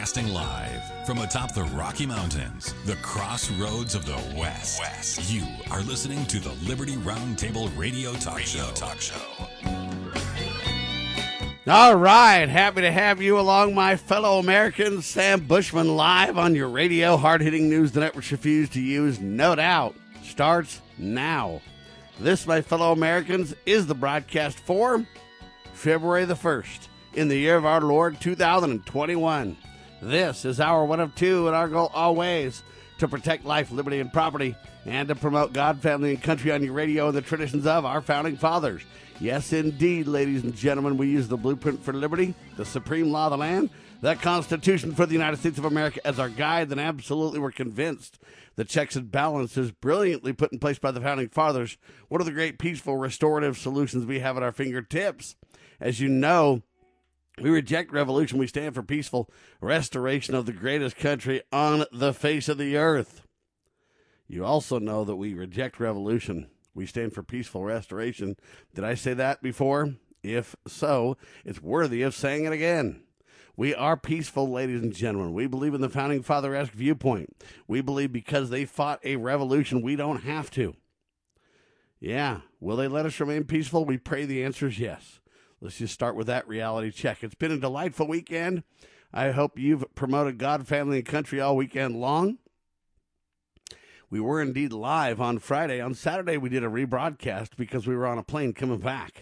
Broadcasting live from atop the Rocky Mountains, the crossroads of the West. You are listening to the Liberty Roundtable Radio Talk Show. All right, happy to have you along, my fellow Americans. Sam Bushman live on your radio. Hard-hitting news the networks refuse to use, no doubt, starts now. This, my fellow Americans, is the broadcast for February the 1st in the year of our Lord 2021. This is our one of two, and our goal always to protect life, liberty, and property, and to promote God, family, and country on your radio and the traditions of our founding fathers. Yes, indeed, ladies and gentlemen, we use the blueprint for liberty, the supreme law of the land, the Constitution for the United States of America as our guide, and absolutely we're convinced the checks and balances brilliantly put in place by the founding fathers. What are the great, peaceful, restorative solutions we have at our fingertips? As you know, we reject revolution. We stand for peaceful restoration of the greatest country on the face of the earth. You also know that we reject revolution. We stand for peaceful restoration. Did I say that before? If so, it's worthy of saying it again. We are peaceful, ladies and gentlemen. We believe in the founding father-esque viewpoint. We believe because they fought a revolution, we don't have to. Yeah. Will they let us remain peaceful? We pray the answer is yes. Let's just start with that reality check. It's been a delightful weekend. I hope you've promoted God, family, and country all weekend long. We were indeed live on Friday. On Saturday, we did a rebroadcast because we were on a plane coming back.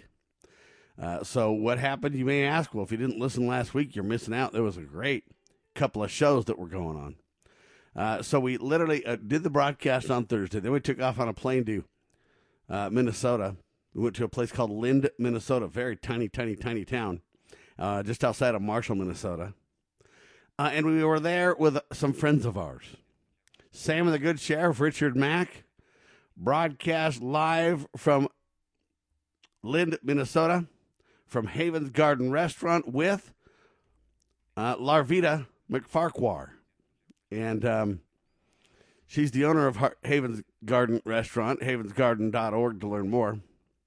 So what happened, you may ask? Well, if you didn't listen last week, you're missing out. There was a great couple of shows that were going on. So we literally did the broadcast on Thursday. Then we took off on a plane to Minnesota. We went to a place called Lind, Minnesota, very tiny town, just outside of Marshall, Minnesota. And we were there with some friends of ours. Sam and the Good Sheriff, Richard Mack, broadcast live from Lind, Minnesota, from Haven's Garden Restaurant with Larvita McFarquhar. And she's the owner of Haven's Garden Restaurant, havensgarden.org to learn more.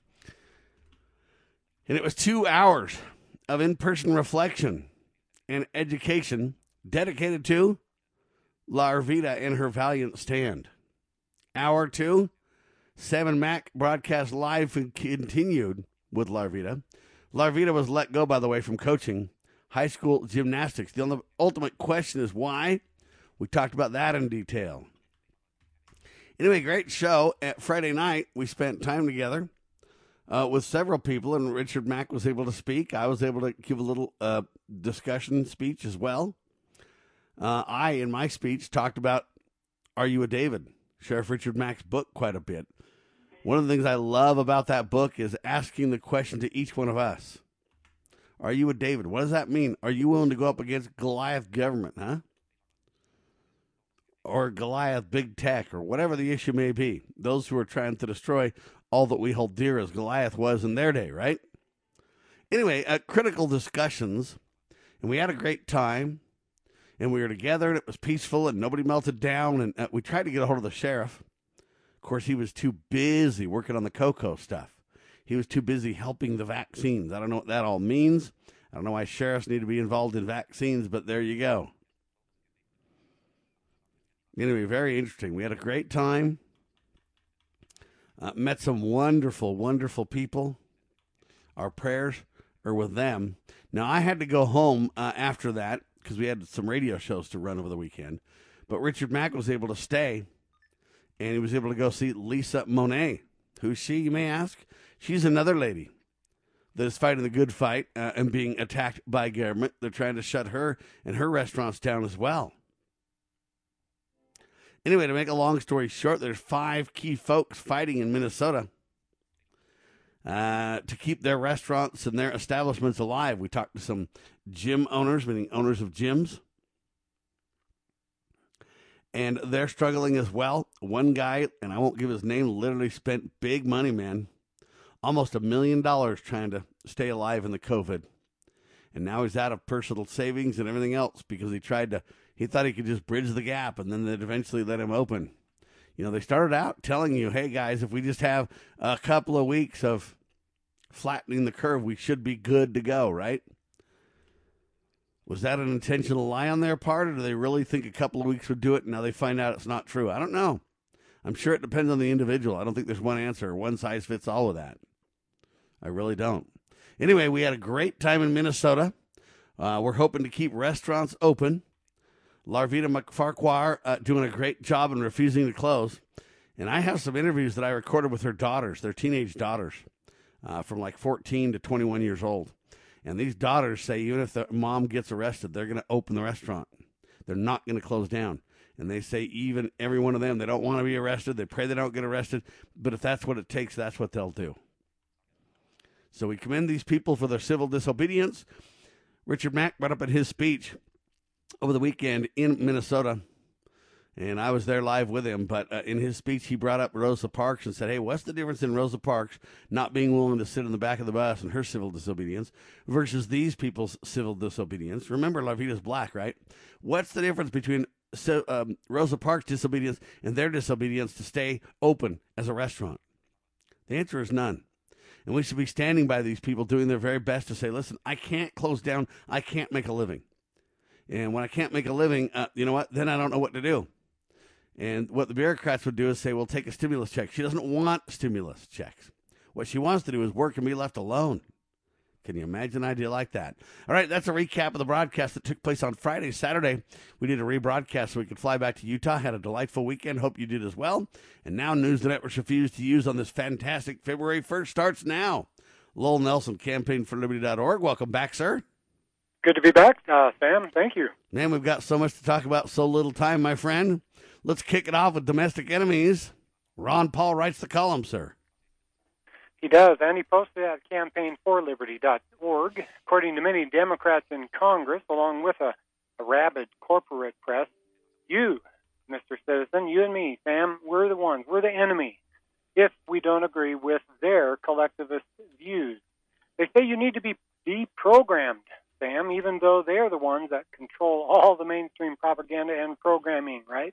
And it was 2 hours of in-person reflection and education dedicated to Larvita and her valiant stand. Hour 2, Sam and Mac broadcast live and continued with Larvita. Larvita was let go, by the way, from coaching high school gymnastics. The ultimate question is why? We talked about that in detail. Anyway, great show. At Friday night, we spent time together with several people, and Richard Mack was able to speak. I was able to give a little discussion speech as well. I, in my speech, talked about Are You a David? Sheriff Richard Mack's book quite a bit. One of the things I love about that book is asking the question to each one of us. Are you a David? What does that mean? Are you willing to go up against Goliath government, huh? Or Goliath big tech, or whatever the issue may be. Those who are trying to destroy all that we hold dear as Goliath was in their day, right? Anyway, critical discussions, and we had a great time. And we were together, and it was peaceful, and nobody melted down. And we tried to get a hold of the sheriff. Of course, he was too busy working on the cocoa stuff. He was too busy helping the vaccines. I don't know what that all means. I don't know why sheriffs need to be involved in vaccines, but there you go. Anyway, very interesting. We had a great time. Met some wonderful, wonderful people. Our prayers are with them. Now, I had to go home after that, because we had some radio shows to run over the weekend. But Richard Mack was able to stay, and he was able to go see Lisa Monet. Who's she, you may ask? She's another lady that is fighting the good fight and being attacked by government. They're trying to shut her and her restaurants down as well. Anyway, to make a long story short, there's 5 key folks fighting in Minnesota to keep their restaurants and their establishments alive. We talked to some gym owners, meaning owners of gyms, and they're struggling as well. One guy, and I won't give his name, literally spent big money, man, almost $1 million trying to stay alive in the COVID. And now he's out of personal savings and everything else because he thought he could just bridge the gap, and then they'd eventually let him open. You know, they started out telling you, hey, guys, if we just have a couple of weeks of flattening the curve, we should be good to go, right? Was that an intentional lie on their part, or do they really think a couple of weeks would do it and now they find out it's not true? I don't know. I'm sure it depends on the individual. I don't think there's one answer, one size fits all with that. I really don't. Anyway, we had a great time in Minnesota. We're hoping to keep restaurants open. Larvita McFarquhar doing a great job and refusing to close. And I have some interviews that I recorded with her daughters, their teenage daughters, from like 14 to 21 years old. And these daughters say even if the mom gets arrested, they're going to open the restaurant. They're not going to close down. And they say even every one of them, they don't want to be arrested. They pray they don't get arrested. But if that's what it takes, that's what they'll do. So we commend these people for their civil disobedience. Richard Mack brought up in his speech over the weekend in Minnesota, and I was there live with him, but in his speech he brought up Rosa Parks and said, hey, what's the difference in Rosa Parks not being willing to sit in the back of the bus and her civil disobedience versus these people's civil disobedience? Remember, Larvita's black, right? What's the difference between Rosa Parks' disobedience and their disobedience to stay open as a restaurant? The answer is none. And we should be standing by these people doing their very best to say, listen, I can't close down. I can't make a living. And when I can't make a living, you know what? Then I don't know what to do. And what the bureaucrats would do is say, well, take a stimulus check. She doesn't want stimulus checks. What she wants to do is work and be left alone. Can you imagine an idea like that? All right, that's a recap of the broadcast that took place on Friday. Saturday, we did a rebroadcast so we could fly back to Utah. Had a delightful weekend. Hope you did as well. And now news the networks refuse to use on this fantastic February 1st starts now. Lowell Nelson, campaignforliberty.org. Welcome back, sir. Good to be back, Sam. Thank you. Man, we've got so much to talk about, so little time, my friend. Let's kick it off with domestic enemies. Ron Paul writes the column, sir. He does, and he posted at campaignforliberty.org. According to many Democrats in Congress, along with a rabid corporate press, you, Mr. Citizen, you and me, Sam, we're the ones. We're the enemy if we don't agree with their collectivist views. They say you need to be deprogrammed, Sam, even though they're the ones that control all the mainstream propaganda and programming, right?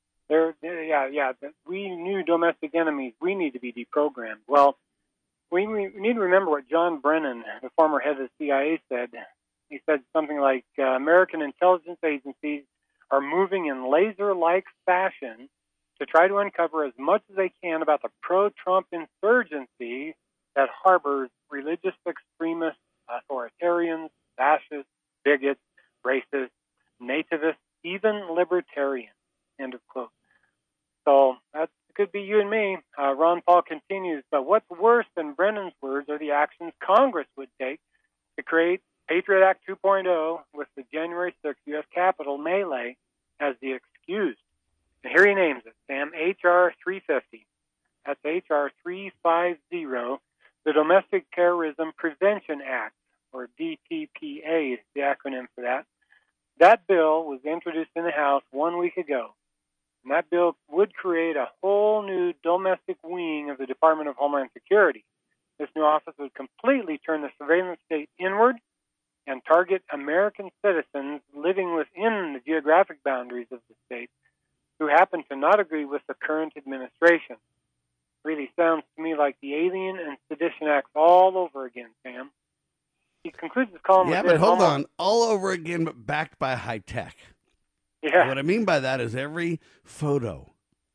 We new domestic enemies. We need to be deprogrammed. Well, we need to remember what John Brennan, the former head of the CIA, said. He said something like, American intelligence agencies are moving in laser-like fashion to try to uncover as much as they can about the pro-Trump insurgency that harbors religious extremists, authoritarians, fascists, bigots, racists, nativists, even libertarians. End of quote. So that could be you and me. Ron Paul continues, but what's worse than Brennan's words are the actions Congress would take to create Patriot Act 2.0 with the January 6th U.S. Capitol melee as the excuse. And here he names it, Sam, H.R. 350. That's H.R. 350, the Domestic Terrorism Prevention Act, or DTPA is the acronym for that. That bill was introduced in the House 1 week ago. And that bill would create a whole new domestic wing of the Department of Homeland Security. This new office would completely turn the surveillance state inward and target American citizens living within the geographic boundaries of the state who happen to not agree with the current administration. Really sounds to me like the Alien and Sedition Acts all over again, Sam. He concludes his column with but hold on. All over again, but backed by high tech. Yeah. What I mean by that is every photo,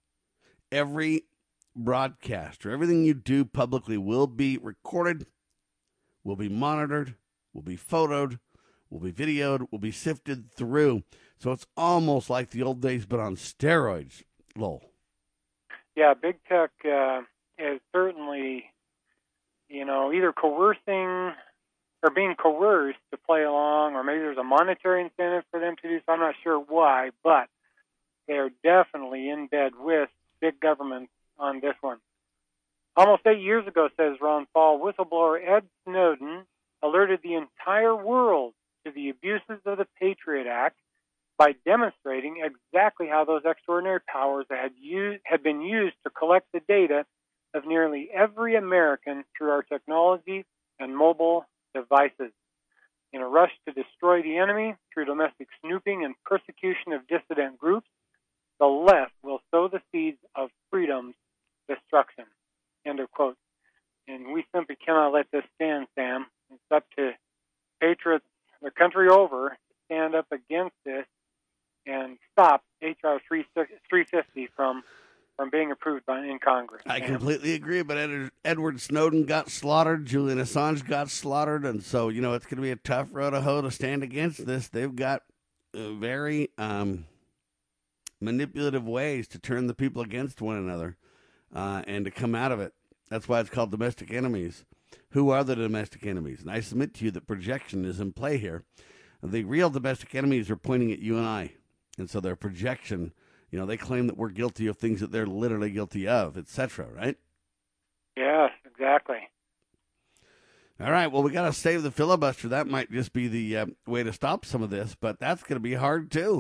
every broadcast, or everything you do publicly will be recorded, will be monitored, will be photoed, will be videoed, will be sifted through. So it's almost like the old days, but on steroids, Lowell. Yeah, big tech is certainly, either coercing or being coerced to play along, or maybe there's a monetary incentive for them to do so. I'm not sure why, but they are definitely in bed with big government on this one. Almost 8 years ago, says Ron Paul, whistleblower Ed Snowden alerted the entire world to the abuses of the Patriot Act by demonstrating exactly how those extraordinary powers had been used to collect the data of nearly every American through our technology and mobile devices. In a rush to destroy the enemy through domestic snooping and persecution of dissident groups, the left will sow the seeds of freedom's destruction. End of quote. And we simply cannot let this stand, Sam. It's up to patriots the country over to up against this and stop H.R. 350 from being approved in Congress. I completely agree, but Edward Snowden got slaughtered, Julian Assange got slaughtered, and so, it's going to be a tough row to hoe to stand against this. They've got very manipulative ways to turn the people against one another and to come out of it. That's why it's called domestic enemies. Who are the domestic enemies? And I submit to you that projection is in play here. The real domestic enemies are pointing at you and I. And so their projection, they claim that we're guilty of things that they're literally guilty of, etc., right? Yes, exactly. All right, well, we got to save the filibuster. That might just be the way to stop some of this, but that's going to be hard, too.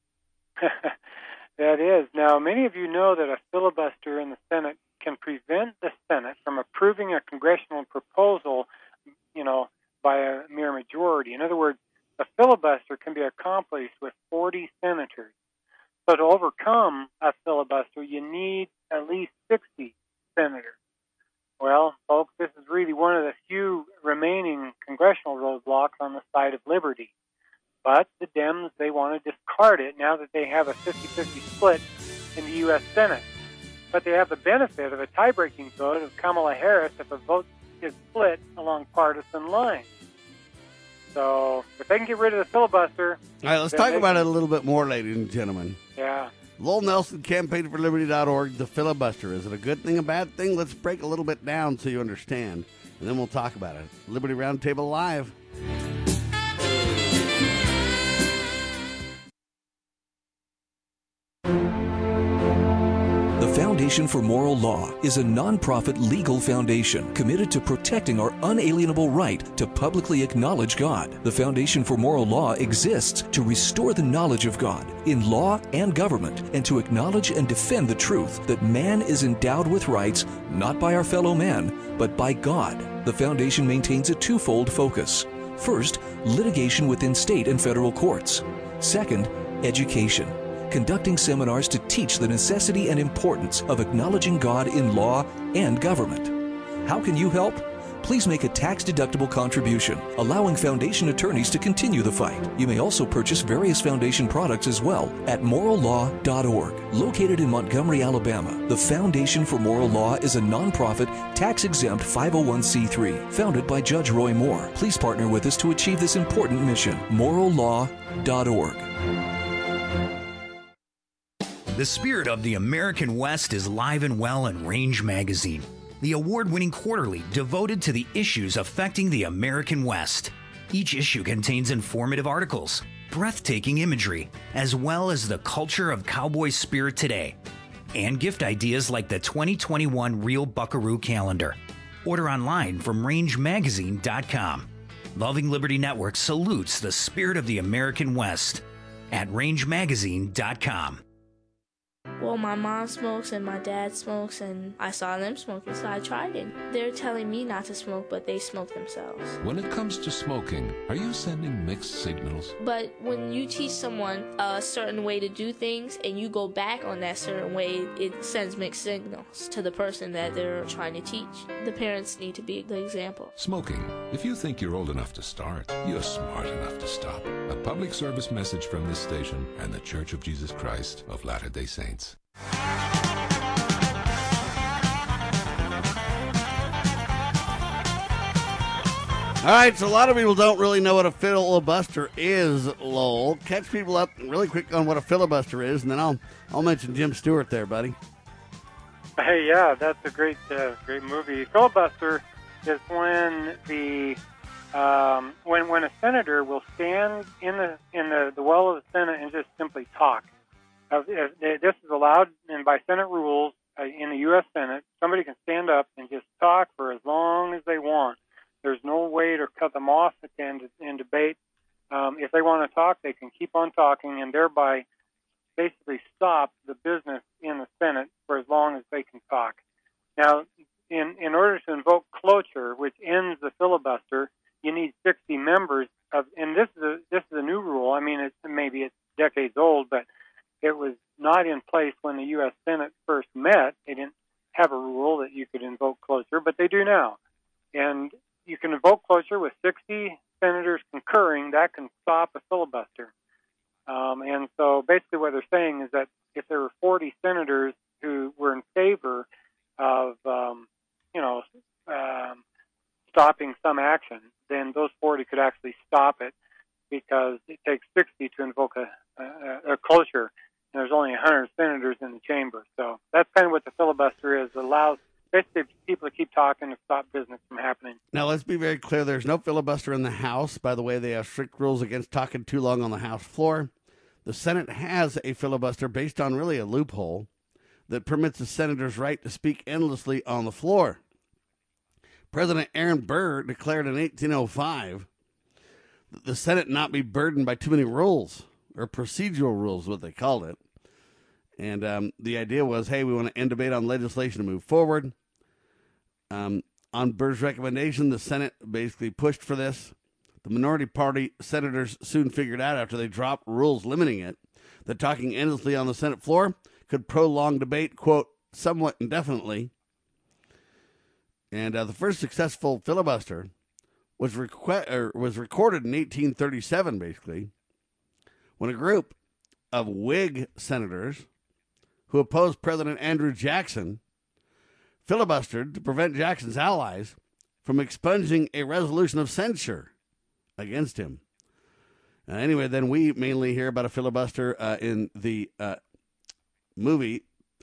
That is. Now, many of you know that a filibuster in the Senate can prevent the Senate from approving a congressional proposal, by a mere majority. In other words, a filibuster can be accomplished with 40 senators. So to overcome a filibuster, you need at least 60 senators. Well, folks, this is really one of the few remaining congressional roadblocks on the side of liberty. But the Dems, they want to discard it now that they have a 50-50 split in the U.S. Senate. But they have the benefit of a tie-breaking vote of Kamala Harris if a vote is split along partisan lines. So if they can get rid of the filibuster... All right, let's talk about it a little bit more, ladies and gentlemen. Yeah. Lowell Nelson, campaignforliberty.org, the filibuster. Is it a good thing, a bad thing? Let's break a little bit down so you understand, and then we'll talk about it. Liberty Roundtable Live. The Foundation for Moral Law is a nonprofit legal foundation committed to protecting our unalienable right to publicly acknowledge God. The Foundation for Moral Law exists to restore the knowledge of God in law and government and to acknowledge and defend the truth that man is endowed with rights not by our fellow man, but by God. The Foundation maintains a twofold focus. First, litigation within state and federal courts. Second, education, conducting seminars to teach the necessity and importance of acknowledging God in law and government. How can you help? Please make a tax-deductible contribution, allowing Foundation attorneys to continue the fight. You may also purchase various Foundation products as well at morallaw.org. Located in Montgomery, Alabama, the Foundation for Moral Law is a nonprofit, tax-exempt 501c3 founded by Judge Roy Moore. Please partner with us to achieve this important mission. morallaw.org. The spirit of the American West is live and well in Range Magazine, the award-winning quarterly devoted to the issues affecting the American West. Each issue contains informative articles, breathtaking imagery, as well as the culture of cowboy spirit today, and gift ideas like the 2021 Real Buckaroo calendar. Order online from rangemagazine.com. Loving Liberty Network salutes the spirit of the American West at rangemagazine.com. Well, my mom smokes and my dad smokes, and I saw them smoking, so I tried it. They're telling me not to smoke, but they smoke themselves. When it comes to smoking, are you sending mixed signals? But when you teach someone a certain way to do things and you go back on that certain way, it sends mixed signals to the person that they're trying to teach. The parents need to be the example. Smoking. If you think you're old enough to start, you're smart enough to stop. A public service message from this station and the Church of Jesus Christ of Latter-day Saints. All right, so a lot of people don't really know what a filibuster is, Lowell. Catch people up really quick on what a filibuster is, and then I'll mention Jim Stewart there, buddy. Hey, yeah, that's a great movie. Filibuster is when when a senator will stand in the well of the Senate and just simply talk. This is allowed, and by Senate rules in the U.S. Senate, somebody can stand up and just talk for as long as they want. There's no way to cut them off in debate. If they want to talk, they can keep on talking and thereby basically stop the business in the Senate for as long as they can talk. Now, in order to invoke cloture, which ends the filibuster, you need 60 members and this is a new rule. I mean, maybe it's decades old, but it was not in place when the U.S. Senate first met. They didn't have a rule that you could invoke cloture, but they do now. And you can invoke cloture with 60 senators concurring. That can stop a filibuster. And so basically what they're saying is that if there were 40 senators who were in favor of, stopping some action, then those 40 could actually stop it, because it takes 60 to invoke a cloture, and there's only 100 senators in the chamber. So that's kind of what the filibuster is. It allows basically people to keep talking to stop business from happening. Now, let's be very clear. There's no filibuster in the House. By the way, they have strict rules against talking too long on the House floor. The Senate has a filibuster based on really a loophole that permits the senator's right to speak endlessly on the floor. President Aaron Burr declared in 1805 that the Senate not be burdened by too many rules, or procedural rules, what they called it. And the idea was, hey, we want to end debate on legislation to move forward. On Burr's recommendation, the Senate basically pushed for this. The minority party senators soon figured out, after they dropped rules limiting it, that talking endlessly on the Senate floor could prolong debate, quote, somewhat indefinitely. And the first successful filibuster was recorded in 1837, basically, when a group of Whig senators who opposed President Andrew Jackson filibustered to prevent Jackson's allies from expunging a resolution of censure against him. Anyway, then we mainly hear about a filibuster in the movie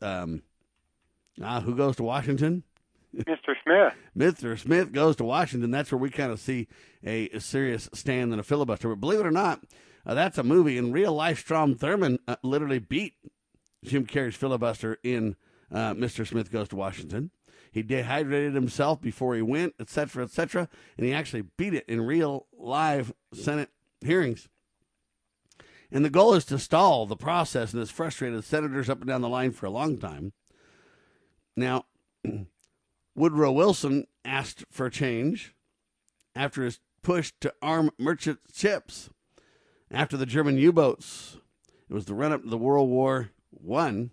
Who Goes to Washington? Mr. Smith. Mr. Smith Goes to Washington. That's where we kind of see a serious stand in a filibuster. But believe it or not, that's a movie. In real life, Strom Thurmond literally beat Jim Carrey's filibuster in Mr. Smith Goes to Washington. He dehydrated himself before he went, et cetera, and he actually beat it in real live Senate hearings. And the goal is to stall the process, and it's frustrated senators up and down the line for a long time. Now, Woodrow Wilson asked for change after his push to arm merchant ships after the German U-boats. It was the run-up to the World War I.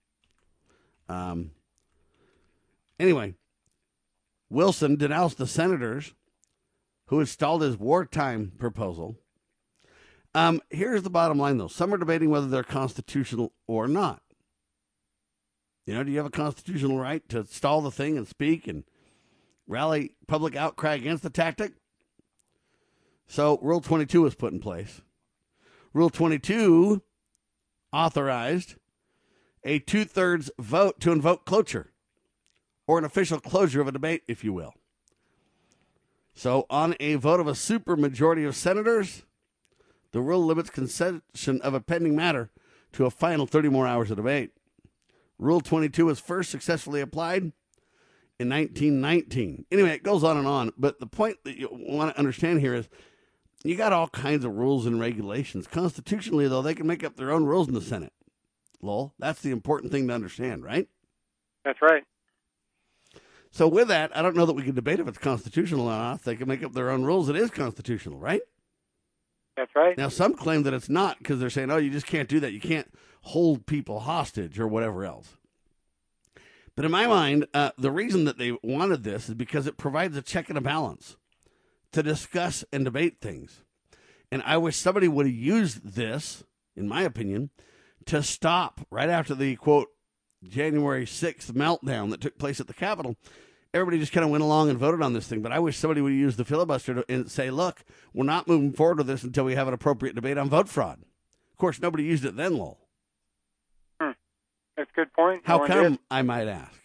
Anyway, Wilson denounced the senators who had stalled his wartime proposal. Here's the bottom line, though. Some are debating whether they're constitutional or not. You know, do you have a constitutional right to stall the thing and speak and rally public outcry against the tactic? So Rule 22 was put in place. Rule 22 authorized a 2/3 vote to invoke cloture, or an official closure of a debate, if you will. So on a vote of a supermajority of senators, the rule limits concession of a pending matter to a final 30 more hours of debate. Rule 22 was first successfully applied in 1919. Anyway, it goes on and on, but the point that you want to understand here is you got all kinds of rules and regulations. Constitutionally, though, they can make up their own rules in the Senate. Lowell, that's the important thing to understand, right? That's right. So with that, I don't know that we can debate if it's constitutional or not. They can make up their own rules. It is constitutional, right? That's right. Now, some claim that it's not because they're saying, oh, you just can't do that. You can't hold people hostage or whatever else. But in my mind, the reason that they wanted this is because it provides a check and a balance to discuss and debate things. And I wish somebody would have used this, in my opinion, to stop right after the, quote, January 6th meltdown that took place at the Capitol. Everybody just kind of went along and voted on this thing. But I wish somebody would use the filibuster and say, look, we're not moving forward with this until we have an appropriate debate on vote fraud. Of course, nobody used it then, Lowell. That's a good point. How come, I might ask?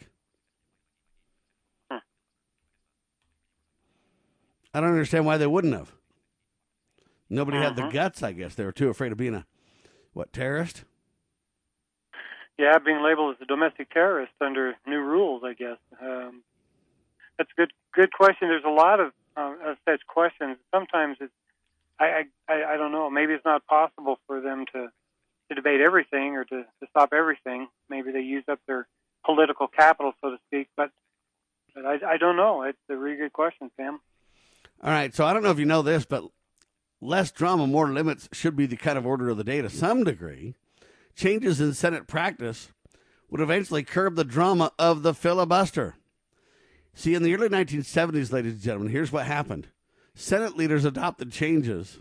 I don't understand why they wouldn't have. Nobody had the guts, I guess. They were too afraid of being a, terrorist? Yeah, being labeled as a domestic terrorist under new rules, I guess. That's a good question. There's a lot of such questions. Sometimes it's, I don't know, maybe it's not possible for them to debate everything or to stop everything. Maybe they use up their political capital, so to speak, but I don't know. It's a really good question, Sam. All right, so I don't know if you know this, but less drama, more limits should be the kind of order of the day to some degree. Changes in Senate practice would eventually curb the drama of the filibuster. See, in the early 1970s, ladies and gentlemen, here's what happened. Senate leaders adopted changes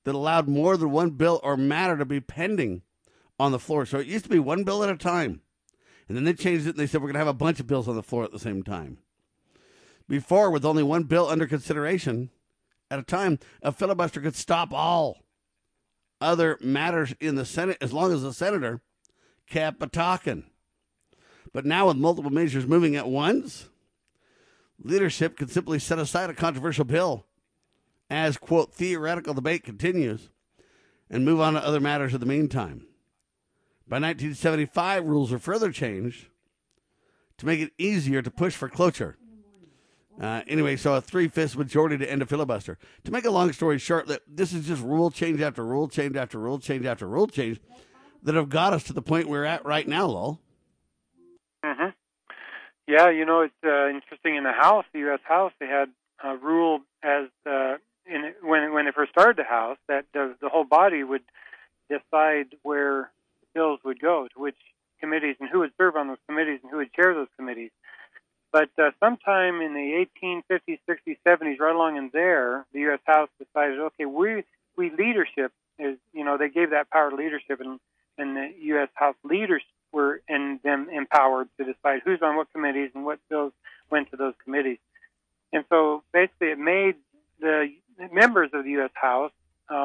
that allowed more than one bill or matter to be pending on the floor. So it used to be one bill at a time. And then they changed it and they said we're going to have a bunch of bills on the floor at the same time. Before, with only one bill under consideration at a time, a filibuster could stop all other matters in the Senate as long as the senator kept a-talking. But now with multiple measures moving at once, leadership can simply set aside a controversial bill as, quote, theoretical debate continues and move on to other matters in the meantime. By 1975, rules were further changed to make it easier to push for cloture. Anyway, so a 3/5 majority to end a filibuster. To make a long story short, that this is just rule change after rule change after rule change after rule change that have got us to the point we're at right now, Lowell. Mm-hmm. Yeah, you know, it's interesting. In the House, the U.S. House, they had a rule as when they first started the House that the whole body would decide where bills would go, to which committees and who would serve on those committees and who would chair those committees. But sometime in the 1850s, 60s, 70s, right along in there, the U.S. House decided, okay, we leadership is, you know, they gave that power to leadership, and the U.S. House leaders were them empowered to decide who's on what committees and what bills went to those committees. And so basically it made the members of the U.S. House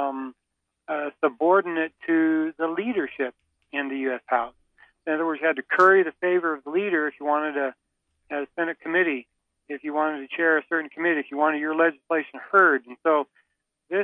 subordinate to the leadership in the U.S. House. In other words, you had to curry the favor of the leader if you wanted a Senate committee, if you wanted to chair a certain committee, if you wanted your legislation heard. And so this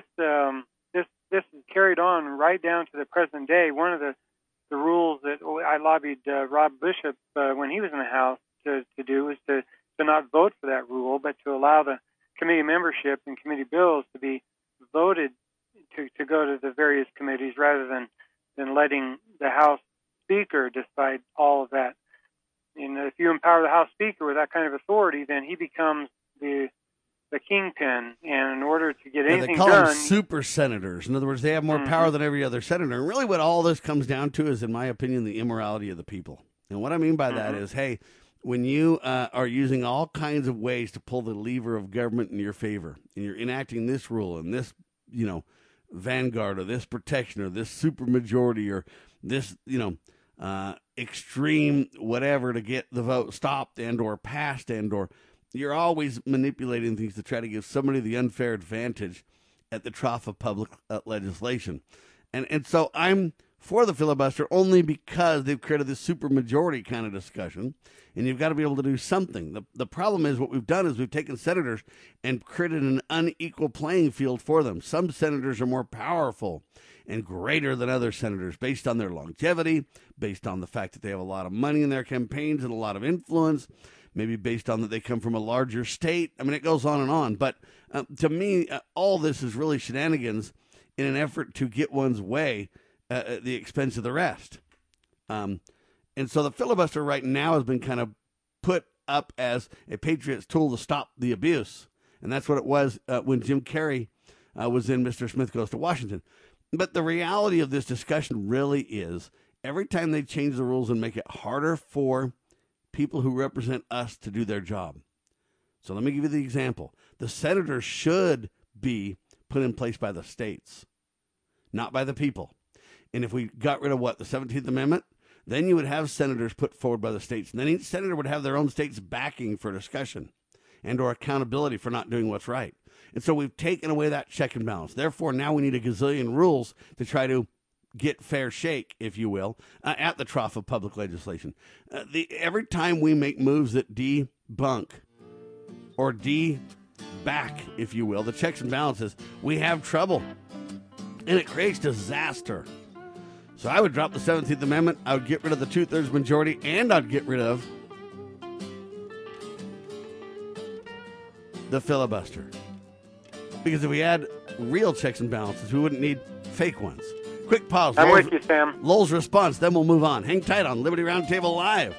is carried on right down to the present day. One of the rules that I lobbied Rob Bishop when he was in the House to do was to not vote for that rule, but to allow the committee membership and committee bills to be voted to go to the various committees rather than letting the House Speaker decide all of that. And if you empower the House Speaker with that kind of authority, then he becomes the kingpin. And in order to get anything done, they call them super senators. In other words, they have more power than every other senator. And really what all this comes down to is, in my opinion, the immorality of the people. And what I mean by that is, hey, when you are using all kinds of ways to pull the lever of government in your favor, and you're enacting this rule and this, you know, vanguard or this protection or this supermajority or this, you know, extreme whatever to get the vote stopped and or passed and or you're always manipulating things to try to give somebody the unfair advantage at the trough of public legislation. And so I'm for the filibuster only because they've created this supermajority kind of discussion, and you've got to be able to do something. The problem is what we've done is we've taken senators and created an unequal playing field for them. Some senators are more powerful and greater than other senators based on their longevity, based on the fact that they have a lot of money in their campaigns and a lot of influence, maybe based on that they come from a larger state. I mean, it goes on and on. But to me, all this is really shenanigans in an effort to get one's way at the expense of the rest. And so the filibuster right now has been kind of put up as a patriot's tool to stop the abuse. And that's what it was when Jim Carrey was in Mr. Smith Goes to Washington. But the reality of this discussion really is every time they change the rules and make it harder for people who represent us to do their job. So let me give you the example. The senators should be put in place by the states, not by the people. And if we got rid of the 17th Amendment, then you would have senators put forward by the states. And then each senator would have their own state's backing for discussion and or accountability for not doing what's right. And so we've taken away that check and balance. Therefore, now we need a gazillion rules to try to get fair shake, if you will, at the trough of public legislation. Every time we make moves that debunk or back, if you will, the checks and balances, we have trouble. And it creates disaster. So I would drop the 17th Amendment, I would get rid of the 2/3 majority, and I'd get rid of the filibuster. Because if we had real checks and balances, we wouldn't need fake ones. Quick pause. I'm with you, Sam. Lowell's response, then we'll move on. Hang tight on Liberty Roundtable Live.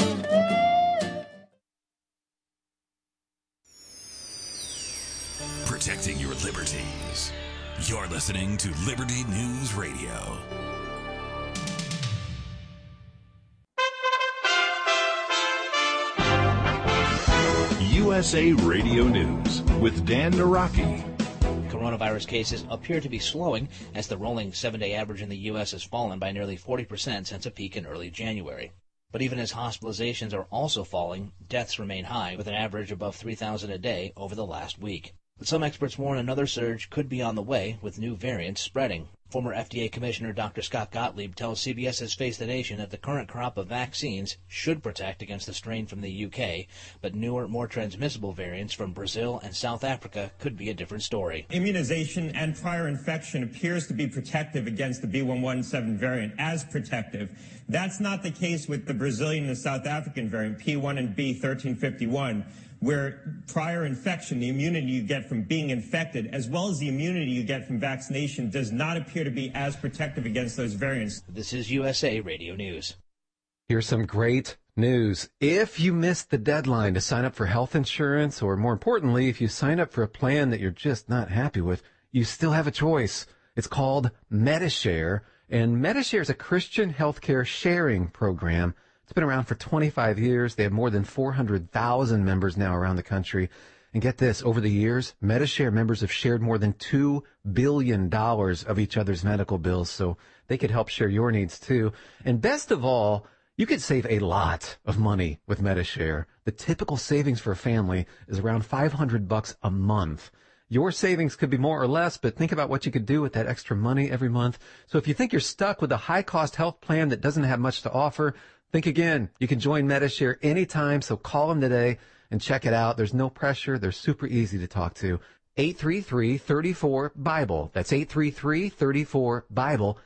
Protecting your liberties. You're listening to Liberty News Radio. USA Radio News with Dan Naraki. Coronavirus cases appear to be slowing as the rolling 7-day average in the U.S. has fallen by nearly 40% since a peak in early January. But even as hospitalizations are also falling, deaths remain high, with an average above 3,000 a day over the last week. But some experts warn another surge could be on the way, with new variants spreading. Former FDA Commissioner Dr. Scott Gottlieb tells CBS's Face the Nation that the current crop of vaccines should protect against the strain from the UK, but newer, more transmissible variants from Brazil and South Africa could be a different story. Immunization and prior infection appears to be protective against the B117 variant, as protective. That's not the case with the Brazilian and South African variant, P1 and B1351. Where prior infection, the immunity you get from being infected, as well as the immunity you get from vaccination, does not appear to be as protective against those variants. This is USA Radio News. Here's some great news. If you missed the deadline to sign up for health insurance, or more importantly, if you sign up for a plan that you're just not happy with, you still have a choice. It's called Medi-Share, and Medi-Share is a Christian healthcare sharing program. It's been around for 25 years. They have more than 400,000 members now around the country. And get this, over the years, Medi-Share members have shared more than $2 billion of each other's medical bills, so they could help share your needs too. And best of all, you could save a lot of money with Medi-Share. The typical savings for a family is around $500 a month. Your savings could be more or less, but think about what you could do with that extra money every month. So if you think you're stuck with a high-cost health plan that doesn't have much to offer, think again. You can join Medi-Share anytime, so call them today and check it out. There's no pressure. They're super easy to talk to. 833-34-BIBLE. That's 833-34-BIBLE.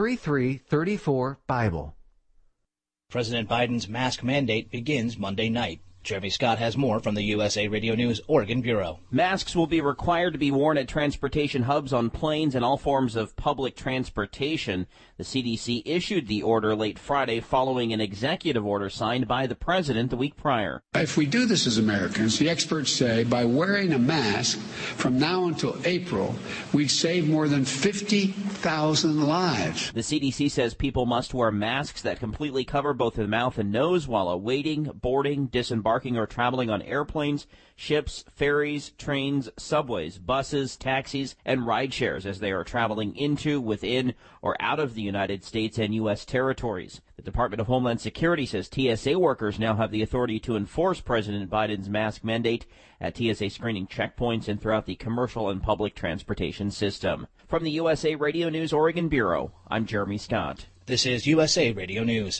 833-34-BIBLE. President Biden's mask mandate begins Monday night. Jeremy Scott has more from the USA Radio News Oregon Bureau. Masks will be required to be worn at transportation hubs, on planes, and all forms of public transportation. The CDC issued the order late Friday following an executive order signed by the president the week prior. If we do this as Americans, the experts say by wearing a mask from now until April, we'd save more than 50,000 lives. The CDC says people must wear masks that completely cover both the mouth and nose while awaiting, boarding, disembarking, or traveling on airplanes, ships, ferries, trains, subways, buses, taxis, and ride shares as they are traveling into, within, or out of the United States and U.S. territories. The Department of Homeland Security says TSA workers now have the authority to enforce President Biden's mask mandate at TSA screening checkpoints and throughout the commercial and public transportation system. From the USA Radio News Oregon Bureau, I'm Jeremy Scott. This is USA Radio News.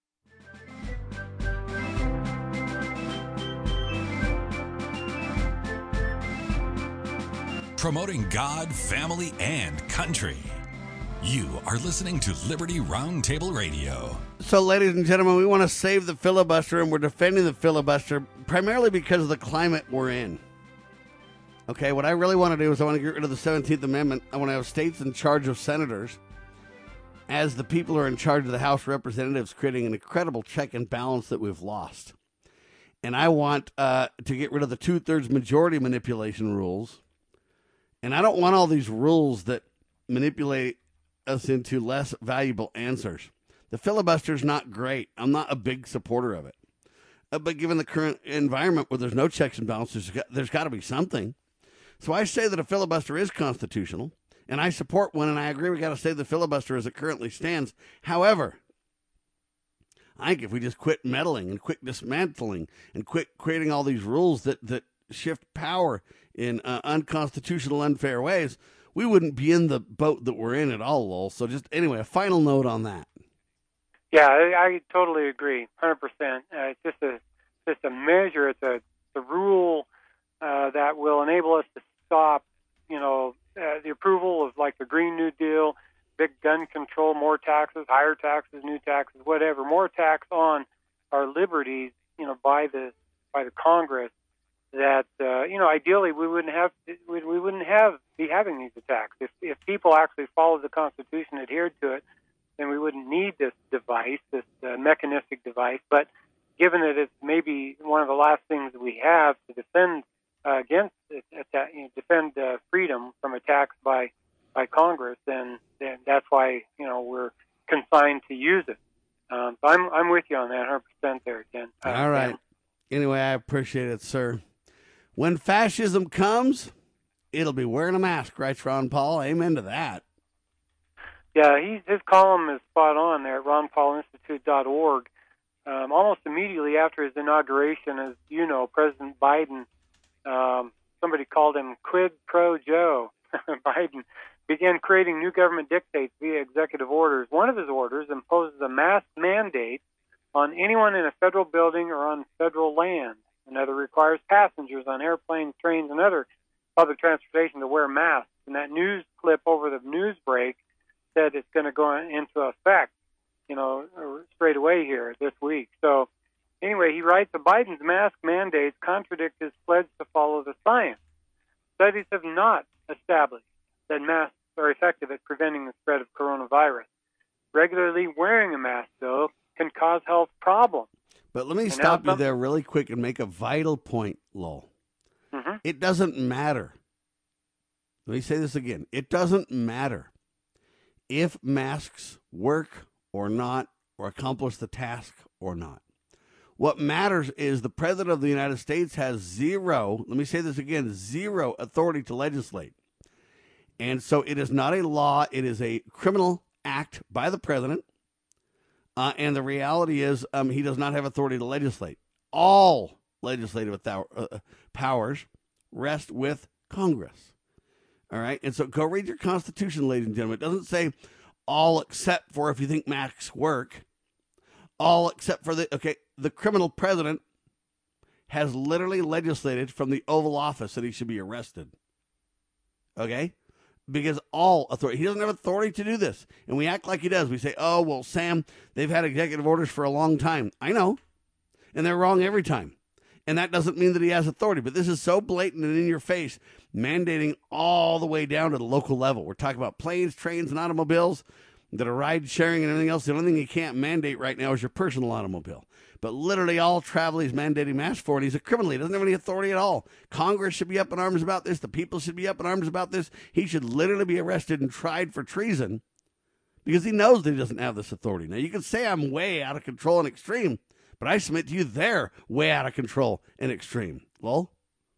Promoting God, family, and country. You are listening to Liberty Roundtable Radio. So, ladies and gentlemen, we want to save the filibuster, and we're defending the filibuster primarily because of the climate we're in. Okay, what I really want to do is I want to get rid of the 17th Amendment. I want to have states in charge of senators as the people who are in charge of the House of Representatives, creating an incredible check and balance that we've lost. And I want to get rid of the two-thirds majority manipulation rules. And I don't want all these rules that manipulate us into less valuable answers. The filibuster's not great. I'm not a big supporter of it. But given the current environment where there's no checks and balances, there's got to be something. So I say that a filibuster is constitutional, and I support one, and I agree we got to save the filibuster as it currently stands. However, I think if we just quit meddling and quit dismantling and quit creating all these rules that shift power in unconstitutional, unfair ways, we wouldn't be in the boat that we're in at all, Lowell. So just, anyway, a final note on that. Yeah, I totally agree, 100%. It's just a measure. It's a rule that will enable us to stop, the approval of like the Green New Deal, big gun control, more taxes, higher taxes, new taxes, whatever, more tax on our liberties, by the Congress. That ideally we wouldn't be having these attacks if people actually followed the Constitution, adhered to it, then we wouldn't need this device, this mechanistic device. But given that it's maybe one of the last things we have to defend against defend freedom from attacks by Congress, then that's why we're consigned to use it. So I'm with you on that 100% there, Ken. All right. Anyway, I appreciate it, sir. When fascism comes, it'll be wearing a mask, writes Ron Paul. Amen to that. Yeah, his column is spot on there at ronpaulinstitute.org. Almost immediately after his inauguration, as you know, President Biden, somebody called him Quid Pro Joe. Biden began creating new government dictates via executive orders. One of his orders imposes a mask mandate on anyone in a federal building or on federal land. Another requires passengers on airplanes, trains, and other public transportation to wear masks. And that news clip over the news break said it's going to go into effect, straight away here this week. So anyway, he writes, Biden's mask mandates contradict his pledge to follow the science. Studies have not established that masks are effective at preventing the spread of coronavirus. Regularly wearing a mask, though, can cause health problems. But let me stop you there really quick and make a vital point, Lowell. Mm-hmm. It doesn't matter. Let me say this again. It doesn't matter if masks work or not, or accomplish the task or not. What matters is the President of the United States has zero, let me say this again, zero authority to legislate. And so it is not a law. It is a criminal act by the President. And the reality is he does not have authority to legislate. All legislative powers rest with Congress. All right? And so go read your Constitution, ladies and gentlemen. It doesn't say all except for if you think masks work. All except for the criminal president has literally legislated from the Oval Office that he should be arrested. Okay? Because all authority, he doesn't have authority to do this. And we act like he does. We say, oh, well, Sam, they've had executive orders for a long time. I know. And they're wrong every time. And that doesn't mean that he has authority. But this is so blatant and in your face, mandating all the way down to the local level. We're talking about planes, trains, and automobiles that are ride sharing and everything else. The only thing he can't mandate right now is your personal automobile. But literally all travel he's mandating masks for, and he's a criminal. He doesn't have any authority at all. Congress should be up in arms about this. The people should be up in arms about this. He should literally be arrested and tried for treason because he knows that he doesn't have this authority. Now, you can say I'm way out of control and extreme, but I submit to you they're way out of control and extreme. Lowell?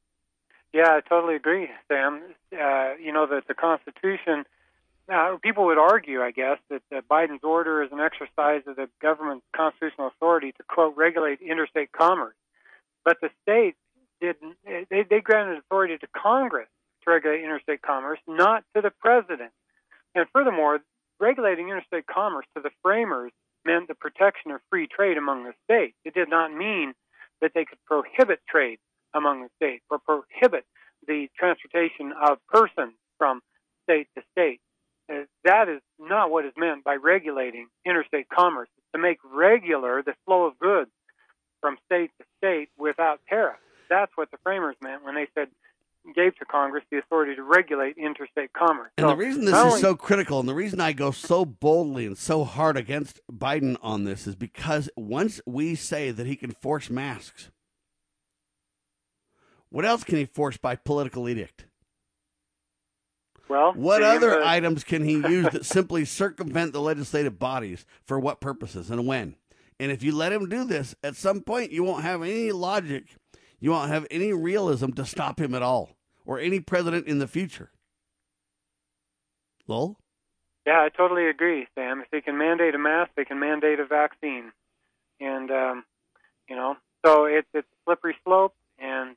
Yeah, I totally agree, Sam. That the Constitution, people would argue, I guess, that Biden's order is an exercise of the government's constitutional authority to, quote, regulate interstate commerce. But the states didn't. They granted authority to Congress to regulate interstate commerce, not to the president. And furthermore, regulating interstate commerce to the framers meant the protection of free trade among the states. It did not mean that they could prohibit trade among the states or prohibit the transportation of persons from state to state. That is not what is meant by regulating interstate commerce. It's to make regular the flow of goods from state to state without tariffs. That's what the framers meant when they said gave to Congress the authority to regulate interstate commerce. And the reason this is so critical, and the reason I go so boldly and so hard against Biden on this is because once we say that he can force masks, what else can he force by political edict? Well, what other items can he use that simply circumvent the legislative bodies? For what purposes and when? And if you let him do this, at some point you won't have any logic, you won't have any realism to stop him at all, or any president in the future. Lowell? Yeah, I totally agree, Sam. If they can mandate a mask, they can mandate a vaccine. And, so it's a slippery slope, and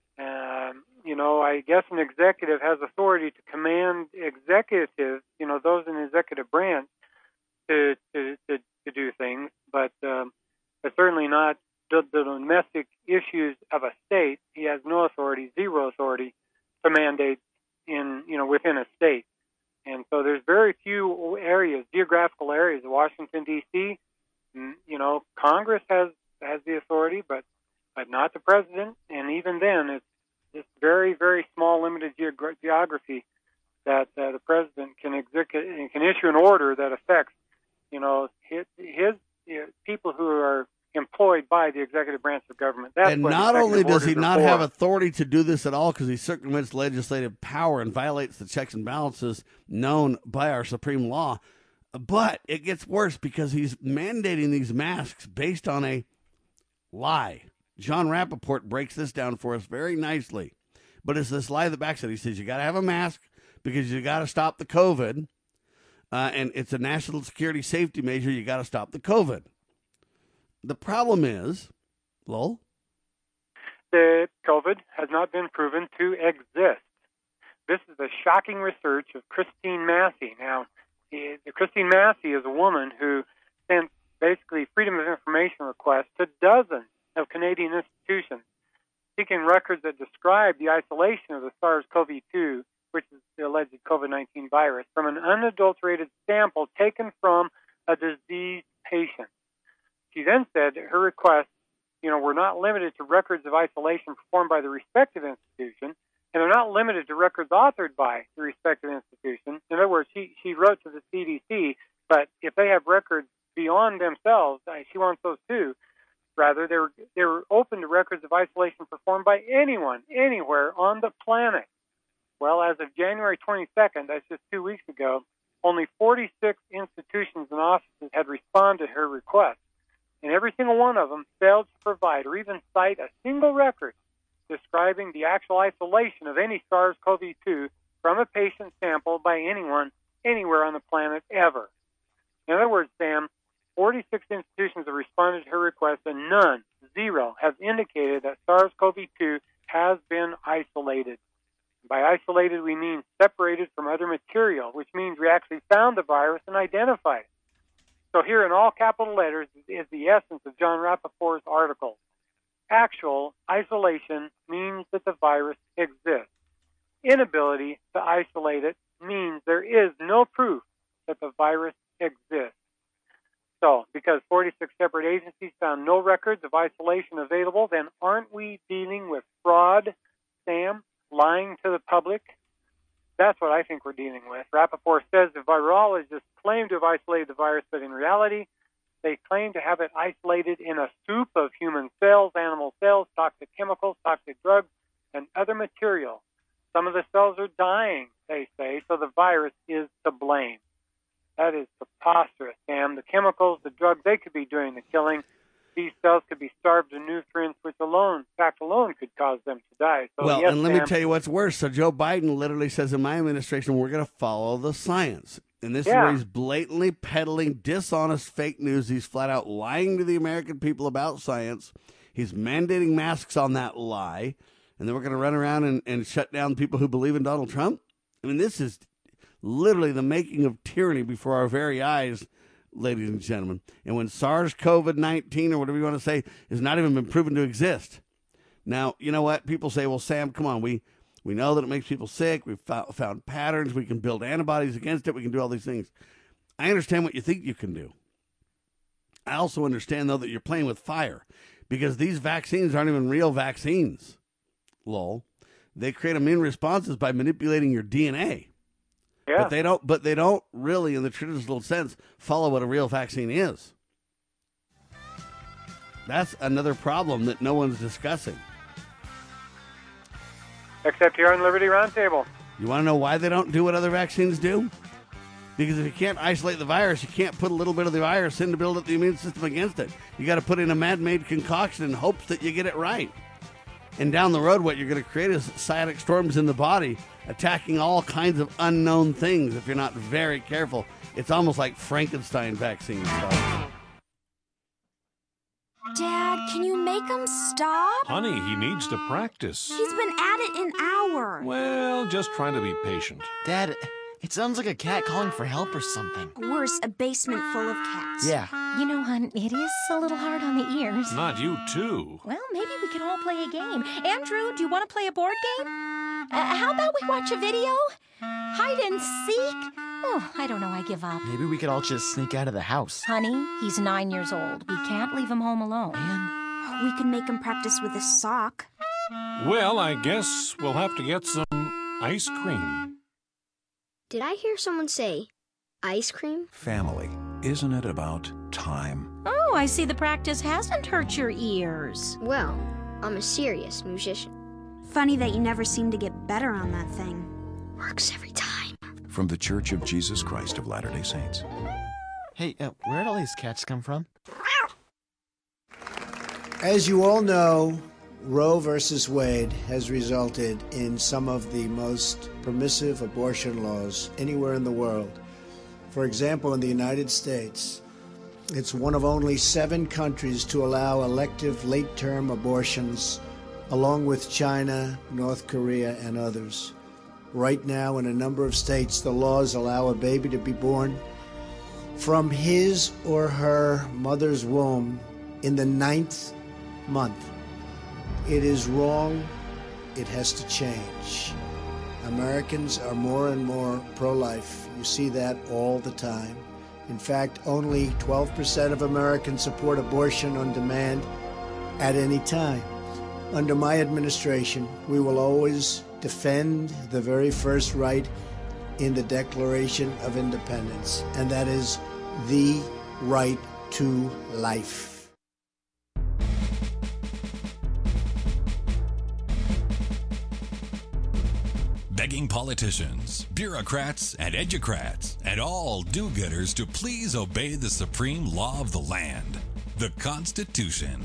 I guess an executive has authority to command executives, those in the executive branch, to do things, but certainly not the domestic issues of a state. He has no authority, zero authority, to mandate within a state. And so there's very few areas, geographical areas of Washington, D.C. Congress has the authority, but not the president. And even then, it's this very, very small, limited geography that the president can issue an order that affects, his people who are employed by the executive branch of government. And not only does he not have authority to do this at all because he circumvents legislative power and violates the checks and balances known by our supreme law, but it gets worse because he's mandating these masks based on a lie. John Rappaport breaks this down for us very nicely. But it's this lie that backs it. He says you got to have a mask because you got to stop the COVID, and it's a national security safety measure. You got to stop the COVID. The problem is, Lowell? The COVID has not been proven to exist. This is the shocking research of Christine Massey. Now, Christine Massey is a woman who sent basically freedom of information requests to dozens of Canadian institutions seeking records that describe the isolation of the SARS-CoV-2, which is the alleged COVID-19 virus, from an unadulterated sample taken from a diseased patient. She then said her requests, were not limited to records of isolation performed by the respective institution, and they're not limited to records authored by the respective institution. In other words, she wrote to the CDC, but if they have records beyond themselves, she wants those too. Rather, they were open to records of isolation performed by anyone, anywhere on the planet. Well, as of January 22nd, that's just 2 weeks ago, only 46 institutions and offices had responded to her request, and every single one of them failed to provide or even cite a single record describing the actual isolation of any SARS-CoV-2 from a patient sample by anyone, anywhere on the planet ever. In other words, Sam, 46 institutions have responded to her request, and none, zero, have indicated that SARS-CoV-2 has been isolated. By isolated, we mean separated from other material, which means we actually found the virus and identified it. So here in all capital letters is the essence of John Rappaport's article. Actual isolation means that the virus exists. Inability to isolate it means there is no proof that the virus exists. So, because 46 separate agencies found no records of isolation available, then aren't we dealing with fraud, Sam, lying to the public? That's what I think we're dealing with. Rappaport says the virologists claim to have isolated the virus, but in reality, they claim to have it isolated in a soup of human cells, animal cells, toxic chemicals, toxic drugs, and other material. Some of the cells are dying, they say, so the virus is to blame. That is preposterous, Sam. The chemicals, the drugs, they could be doing the killing. These cells could be starved of nutrients, which alone could cause them to die. So, well, yes, and let Sam, me tell you what's worse. So Joe Biden literally says in my administration, we're going to follow the science. And this is where he's blatantly peddling dishonest fake news. He's flat out lying to the American people about science. He's mandating masks on that lie. And then we're going to run around and shut down people who believe in Donald Trump. I mean, this is literally the making of tyranny before our very eyes, ladies and gentlemen. And when SARS-CoV-19, or whatever you want to say, has not even been proven to exist. Now, you know what? People say, well, Sam, come on. We know that it makes people sick. We've found patterns. We can build antibodies against it. We can do all these things. I understand what you think you can do. I also understand, though, that you're playing with fire, because these vaccines aren't even real vaccines, lol. They create immune responses by manipulating your DNA. Yeah. But they don't really, in the traditional sense, follow what a real vaccine is. That's another problem that no one's discussing. Except here on Liberty Roundtable. You want to know why they don't do what other vaccines do? Because if you can't isolate the virus, you can't put a little bit of the virus in to build up the immune system against it. You got to put in a man-made concoction in hopes that you get it right. And down the road, what you're going to create is cytokine storms in the body, attacking all kinds of unknown things if you're not very careful. It's almost like Frankenstein vaccine stuff. Dad, can you make him stop? Honey, he needs to practice. He's been at it an hour. Well, just trying to be patient. Dad, it sounds like a cat calling for help or something. Worse, a basement full of cats. Yeah. You know, hon, it is a little hard on the ears. Not you, too. Well, maybe we could all play a game. Andrew, do you want to play a board game? How about we watch a video? Hide and seek? Oh, I don't know, I give up. Maybe we could all just sneak out of the house. Honey, he's 9 years old. We can't leave him home alone. Man. We can make him practice with a sock. Well, I guess we'll have to get some ice cream. Did I hear someone say ice cream? Family. Isn't it about time? Oh, I see the practice hasn't hurt your ears. Well, I'm a serious musician. Funny that you never seem to get better on that thing. Works every time. From the Church of Jesus Christ of Latter-day Saints. Hey, where'd all these cats come from? As you all know, Roe versus Wade has resulted in some of the most permissive abortion laws anywhere in the world. For example, in the United States, it's one of only 7 countries to allow elective late-term abortions, along with China, North Korea, and others. Right now, in a number of states, the laws allow a baby to be born from his or her mother's womb in the 9th month. It is wrong. It has to change. Americans are more and more pro-life. You see that all the time. In fact, only 12% of Americans support abortion on demand at any time. Under my administration, we will always defend the very first right in the Declaration of Independence, and that is the right to life. Begging politicians, bureaucrats, and educrats, and all do-gooders to please obey the supreme law of the land, the Constitution.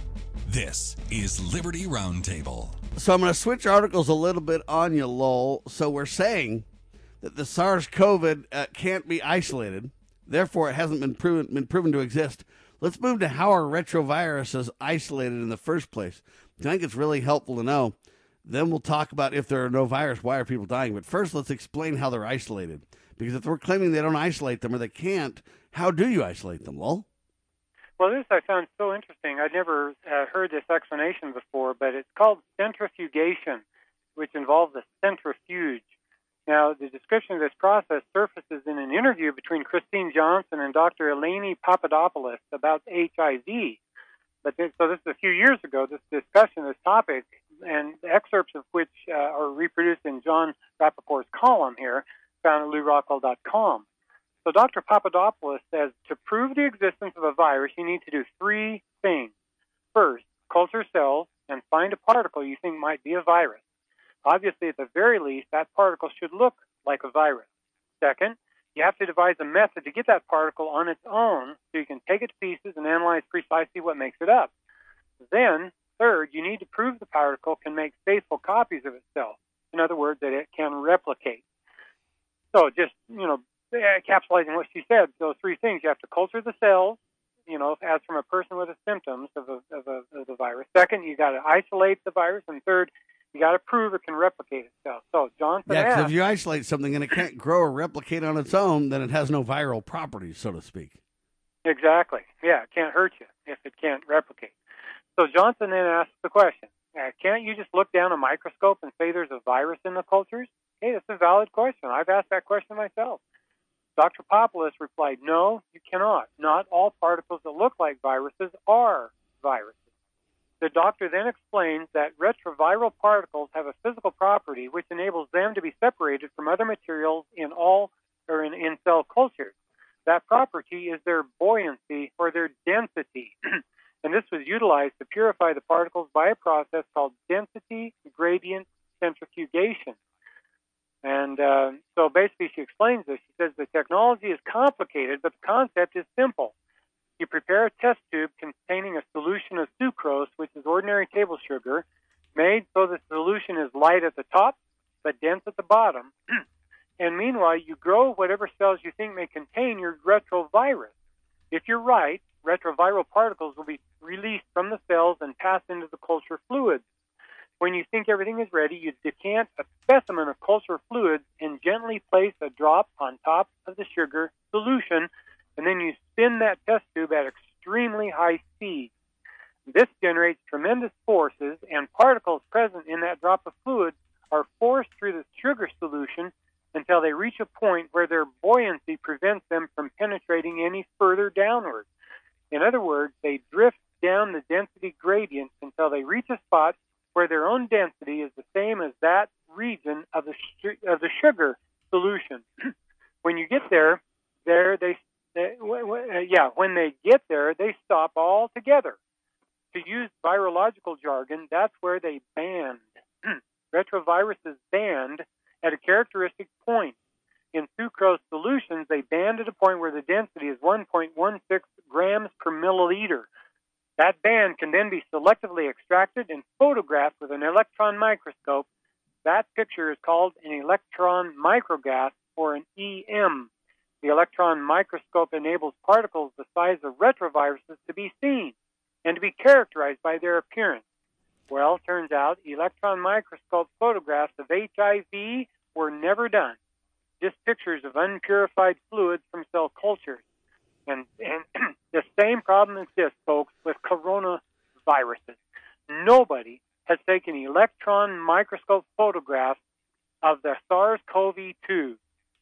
This is Liberty Roundtable. So I'm going to switch articles a little bit on you, Lowell. So we're saying that the SARS-CoV can't be isolated. Therefore, it hasn't been proven to exist. Let's move to how are retroviruses isolated in the first place. I think it's really helpful to know. Then we'll talk about if there are no virus, why are people dying? But first, let's explain how they're isolated. Because if we're claiming they don't isolate them or they can't, how do you isolate them, Lowell? Well, this I found so interesting. I'd never heard this explanation before, but it's called centrifugation, which involves a centrifuge. Now, the description of this process surfaces in an interview between Christine Johnson and Dr. Eleni Papadopoulos about HIV. So this is a few years ago, this discussion, this topic, and excerpts of which are reproduced in John Rappaport's column here, found at LouRockwell.com. So Dr. Papadopoulos says, to prove the existence of a virus, you need to do 3 things. First, culture cells and find a particle you think might be a virus. Obviously, at the very least, that particle should look like a virus. Second, you have to devise a method to get that particle on its own so you can take it to pieces and analyze precisely what makes it up. Then, third, you need to prove the particle can make faithful copies of itself. In other words, that it can replicate. So just, encapsulating what she said, those 3 things. You have to culture the cells, as from a person with the symptoms of the virus. Second, you got to isolate the virus. And third, you got to prove it can replicate itself. So Johnson asked, if you isolate something and it can't grow or replicate on its own, then it has no viral properties, so to speak. Exactly. Yeah, it can't hurt you if it can't replicate. So Johnson then asked the question, can't you just look down a microscope and say there's a virus in the cultures? Hey, that's a valid question. I've asked that question myself. Dr. Papadopoulos replied, no, you cannot. Not all particles that look like viruses are viruses. The doctor then explains that retroviral particles have a physical property which enables them to be separated from other materials in cell cultures. That property is their buoyancy or their density. And this was utilized to purify the particles by a process called density gradient centrifugation. And so basically she explains this. She says the technology is complicated, but the concept is simple. You prepare a test tube containing a solution of sucrose, which is ordinary table sugar, made so the solution is light at the top but dense at the bottom. And meanwhile, you grow whatever cells you think may contain your retrovirus. If you're right, retroviral particles will be released from the cells and pass into the culture fluids. When you think everything is ready, you decant a specimen of culture fluids and gently place a drop on top of the sugar solution, and then you spin that test tube at extremely high speed. This generates tremendous forces, and particles present in that drop of fluid are forced through the sugar solution until they reach a point where their buoyancy prevents them from penetrating any further downward. In other words, they drift down the density gradient until they reach a spot where their own density is the same as that region of the sugar solution. When you get there, when they get there, they stop altogether. To use virological jargon, that's where they band. Retroviruses band at a characteristic point. In sucrose solutions, they band at a point where the density is 1.16 grams per milliliter. That band can then be selectively extracted and photographed with an electron microscope. That picture is called an electron micrograph, or an EM. The electron microscope enables particles the size of retroviruses to be seen and to be characterized by their appearance. Well, turns out electron microscope photographs of HIV were never done. Just pictures of unpurified fluids from cell cultures. And the same problem exists, folks, with coronaviruses. Nobody has taken electron microscope photographs of the SARS-CoV-2.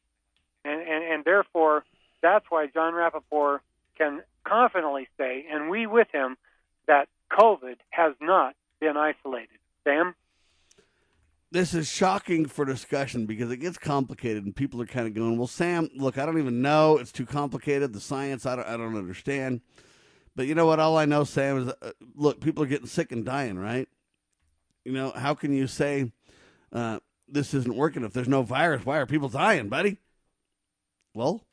And therefore, that's why John Rappaport can confidently say, and we with him, that COVID has not been isolated. Sam? This is shocking for discussion because it gets complicated and people are kind of going, well, Sam, look, I don't even know. It's too complicated. The science, I don't understand. But you know what? All I know, Sam, is, look, people are getting sick and dying, right? You know, how can you say this isn't working if there's no virus? Why are people dying, buddy? Well?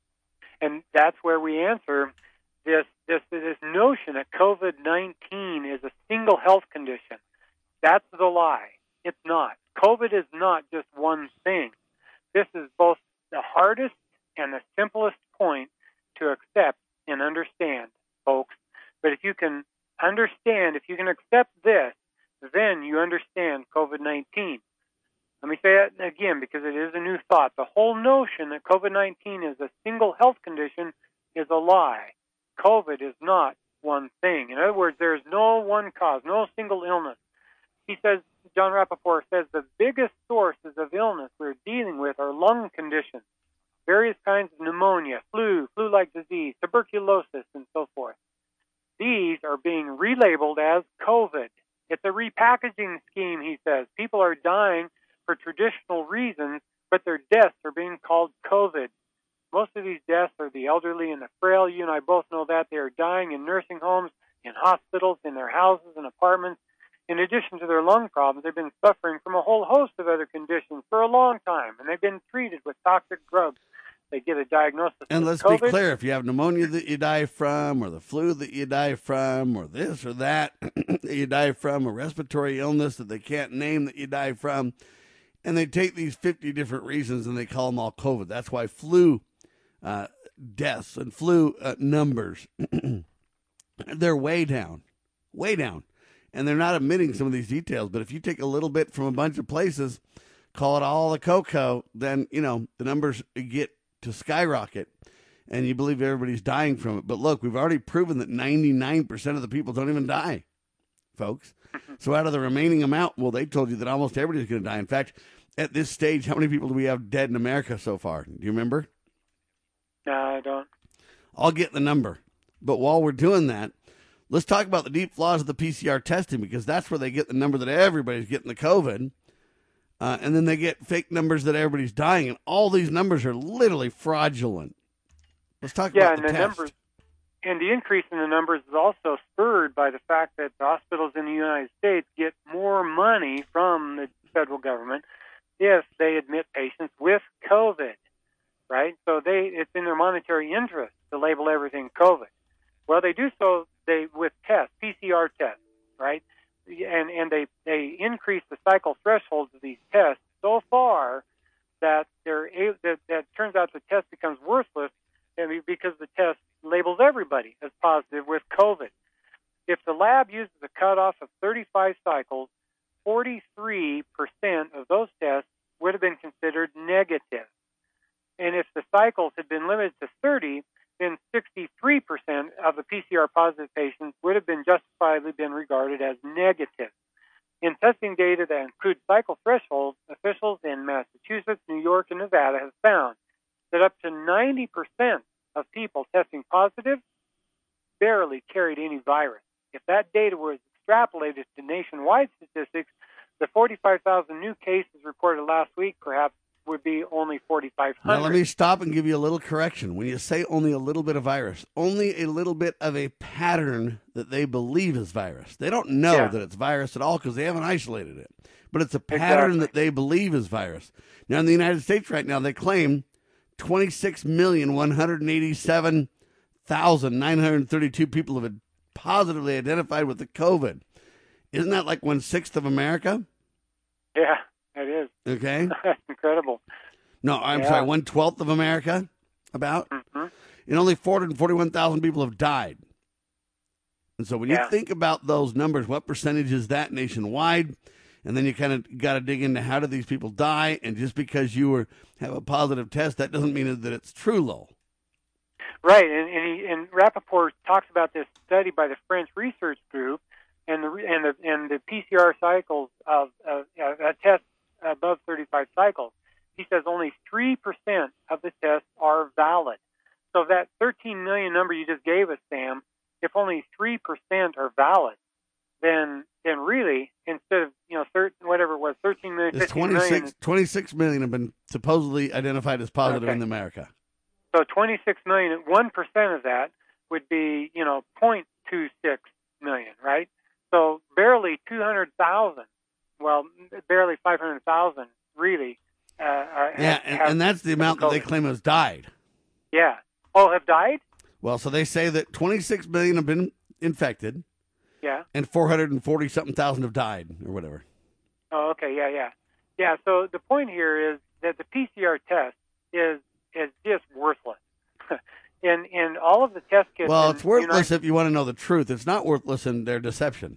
And that's where we answer this notion that COVID-19 is a single health condition. That's the lie. It's not. COVID is not just one thing. This is both the hardest and the simplest point to accept and understand, folks. But if you can understand, if you can accept this, then you understand COVID-19. Let me say that again because it is a new thought. The whole notion that COVID-19 is a single health condition is a lie. COVID is not one thing. In other words, there is no one cause, no single illness. He says, John Rappaport says, the biggest sources of illness we're dealing with are lung conditions, various kinds of pneumonia, flu-like disease, tuberculosis, and so forth. These are being relabeled as COVID. It's a repackaging scheme, he says. People are dying for traditional reasons, but their deaths are being called COVID. Most of these deaths are the elderly and the frail. You and I both know that. They are dying in nursing homes, in hospitals, in their houses and apartments. In addition to their lung problems, they've been suffering from a whole host of other conditions for a long time, and they've been treated with toxic drugs. They get a diagnosis and with let's COVID. be clear, if you have pneumonia that you die from, or the flu that you die from, or this or that that you die from, a respiratory illness that they can't name that you die from, and they take these 50 different reasons and they call them all COVID. That's why flu deaths and flu numbers, they're way down. And they're not admitting some of these details. But if you take a little bit from a bunch of places, call it all the cocoa, then, you know, the numbers get to skyrocket and you believe everybody's dying from it. But look, we've already proven that 99% of the people don't even die, folks. So out of the remaining amount, well, they told you that almost everybody's going to die. In fact, at this stage, how many people do we have dead in America so far? Do you remember? No, I don't. I'll get the number. But while we're doing that, let's talk about the deep flaws of the PCR testing, because that's where they get the number that everybody's getting the COVID. And then they get fake numbers that everybody's dying. And all these numbers are literally fraudulent. Let's talk about the test. Numbers, and the increase in the numbers is also spurred by the fact that the hospitals in the United States get more money from the federal government if they admit patients with COVID, right? So it's in their monetary interest to label everything COVID. Well, they do so with tests, PCR tests, right? And they increase the cycle thresholds of these tests so far that that turns out the test becomes worthless because the test labels everybody as positive with COVID. If the lab uses a cutoff of 35 cycles, 43% of those tests would have been considered negative. And if the cycles had been limited to 30, then 63% of the PCR-positive patients would have been justifiably been regarded as negative. In testing data that includes cycle thresholds, officials in Massachusetts, New York, and Nevada have found that up to 90% of people testing positive barely carried any virus. If that data was extrapolated to nationwide statistics, the 45,000 new cases reported last week perhaps would be only 4,500. Now, let me stop and give you a little correction. When you say only a little bit of virus, only a little bit of a pattern that they believe is virus. They don't know that it's virus at all because they haven't isolated it. But it's a pattern that they believe is virus. Now, in the United States right now, they claim 26,187,932 people have positively identified with the COVID. Isn't that like 1/6 of America? Yeah, it is. Okay. That's incredible. No, I'm sorry, 1/12 of America, about. Mm-hmm. And only 441,000 people have died. And so when you think about those numbers, what percentage is that nationwide? And then you kind of got to dig into how do these people die? And just because you have a positive test, that doesn't mean that it's true, Lowell. Right, and Rappaport talks about this study by the French research group and the PCR cycles of a test above 35 cycles. He says only 3% of the tests are valid. So that 13 million number you just gave us, Sam, if only 3% are valid, then really, instead of, 13 million, 15 million. 26 million have been supposedly identified as positive in America. So 26 million, 1% of that would be, 0.26 million, right? So barely 200,000, well, barely 500,000, really. And that's the amount that they claim has died. Yeah. Oh, have died? Well, so they say that 26 million have been infected. Yeah. And 440-something thousand have died, or whatever. Oh, okay, yeah. Yeah, so the point here is that the PCR test is just worthless. and all of the test kits... Well, it's worthless if you want to know the truth. It's not worthless in their deception.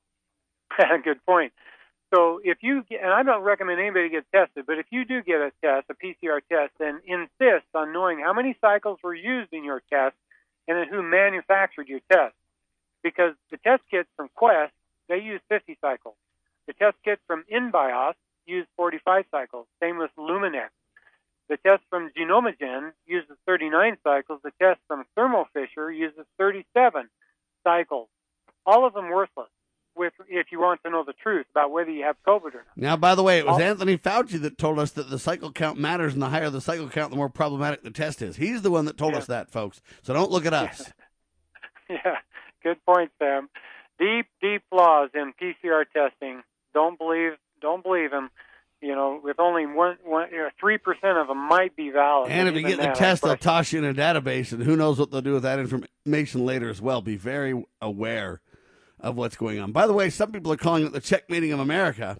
Good point. So if you get, and I don't recommend anybody get tested, but if you do get a test, a PCR test, then insist on knowing how many cycles were used in your test and then who manufactured your test. Because the test kits from Quest, they use 50 cycles. The test kit from InBios use 45 cycles. Same with Luminex. The test from Genomogen uses 39 cycles. The test from Thermo Fisher uses 37 cycles. All of them worthless if you want to know the truth about whether you have COVID or not. Now, by the way, it was Anthony Fauci that told us that the cycle count matters, and the higher the cycle count, the more problematic the test is. He's the one that told us that, folks. So don't look at us. Yeah, good point, Sam. Deep flaws in PCR testing. Don't believe him. With only 3% of them might be valid. And if you get the test, they'll toss you in a database, and who knows what they'll do with that information later as well. Be very aware of what's going on. By the way, some people are calling it the checkmating of America.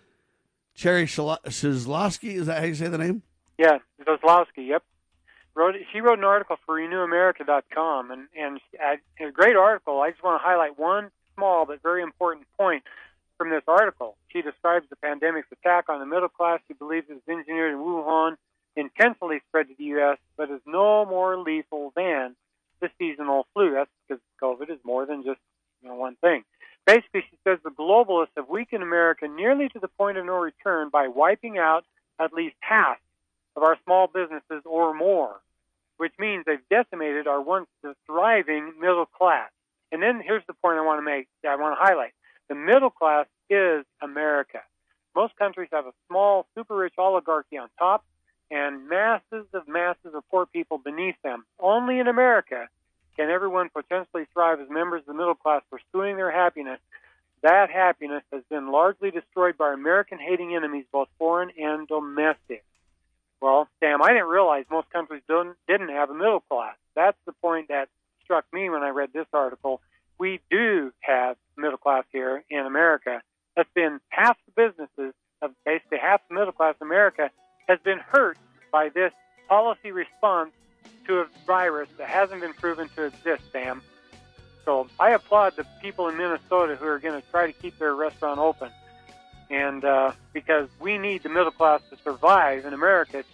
Cherry Szlosky, is that how you say the name? Yeah, Zaslowski, yep. She wrote an article for RenewAmerica.com, and a great article. I just want to highlight one small but very important point from this article. She describes the pandemic's attack on the middle class. She believes it was engineered in Wuhan, intentionally spread to the U.S., but is no more lethal than the seasonal flu. That's because COVID is more than just one thing. Basically, she says the globalists have weakened America nearly to the point of no return by wiping out at least half of our small businesses or more, which means they've decimated our once thriving middle class. And then here's the point I want to highlight. The middle class is America. Most countries have a small, super-rich oligarchy on top and masses of poor people beneath them. Only in America can everyone potentially thrive as members of the middle class pursuing their happiness. That happiness has been largely destroyed by American-hating enemies, both foreign and domestic. Well, Sam, I didn't realize most countries didn't have a middle class. That's the point that struck me when I read this article. We do have middle class here in America. That's been half the businesses of basically half the middle class in America has been hurt by this policy response to a virus that hasn't been proven to exist, Sam. So I applaud the people in Minnesota who are going to try to keep their restaurant open. And because we need the middle class to survive in America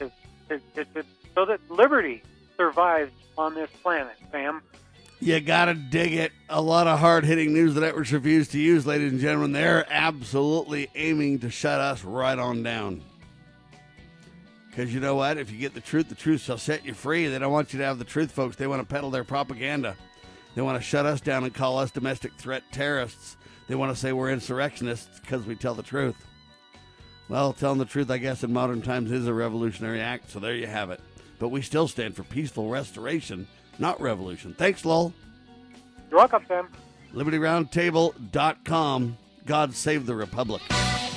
so that liberty survives on this planet, Sam. You got to dig it. A lot of hard-hitting news the networks refuse to use, ladies and gentlemen. They're absolutely aiming to shut us right on down. Because you know what? If you get the truth shall set you free. They don't want you to have the truth, folks. They want to peddle their propaganda. They want to shut us down and call us domestic threat terrorists. They want to say we're insurrectionists because we tell the truth. Well, telling the truth, I guess, in modern times is a revolutionary act, so there you have it. But we still stand for peaceful restoration, not revolution. Thanks, Lowell. You're welcome, Sam. LibertyRoundtable.com. God save the Republic.